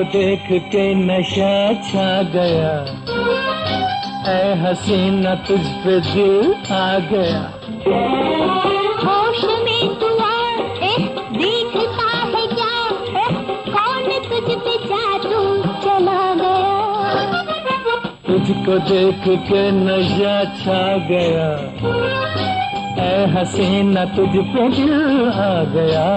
देख के नशा छा गया, ऐ हसीना तुझ पे दिल आ गया। होश में तू आ, देखता है क्या, कौन तुझ पे जादू चला गया। तुझको देख के नशा छा गया, ऐ हसीना तुझ पे दिल आ गया।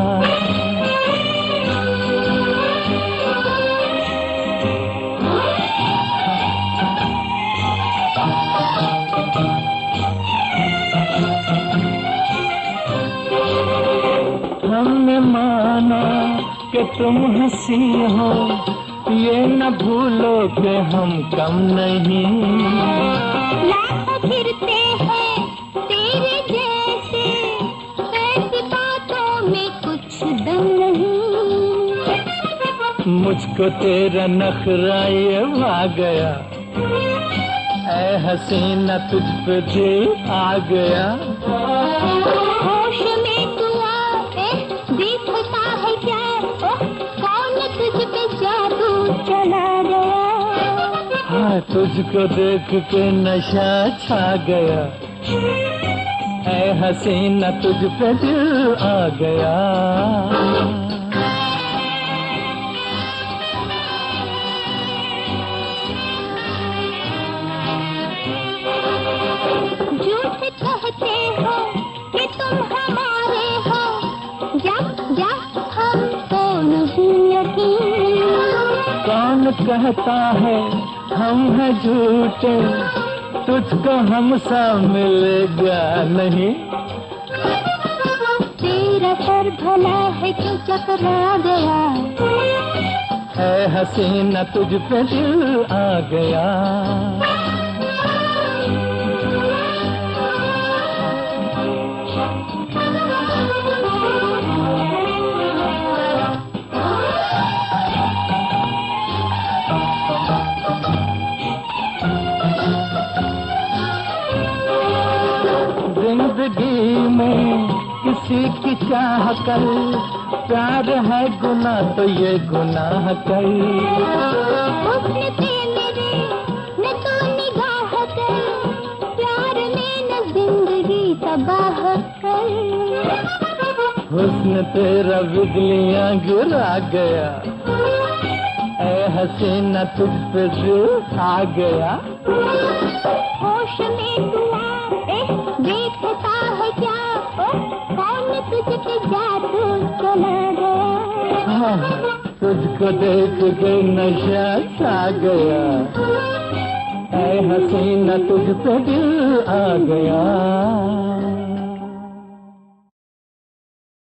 हमने माना कि तुम हंसी हो, ये न भूलो कि हम कम नहीं। लाखों फिरते हैं तेरे जैसे, ऐसी बातों में कुछ दम नहीं। मुझको तेरा नखरा ये आ गया, ऐ हसीना तुझ पे दिल आ गया। होश में तू आ, देखता है क्या, कौन तुझ पे जादू चला गया। हाँ, तुझको देख के नशा छा गया, ऐ हसीना तुझ पे दिल आ गया। झूठ कहते हो कि तुम हमारे हो, जब जब हमको नहीं यकीन। कौन कहता है हम हैं झूठे, तुझको हमसा मिलेगा नहीं। तेरा सर भला है तो चकरा गया, ऐ हसीना तुझ पे दिल आ गया। जिंदगी में किसी की चाह कर, प्यार है गुनाह तो ये गुनाह कर। हुस्न पे मेरे न तो निगाह कर, प्यार में न जिंदगी तबाह कर। हुस्न तेरा बिजलियां गिरा गया, ऐ हसीना तुझ पे दिल आ गया। होश में तू आ, देखता है क्या, कौन तुझ पे जादू चला गया। हाँ, तुझको देख के नशा छा गया, ऐ हसीना तुझ पे दिल आ गया।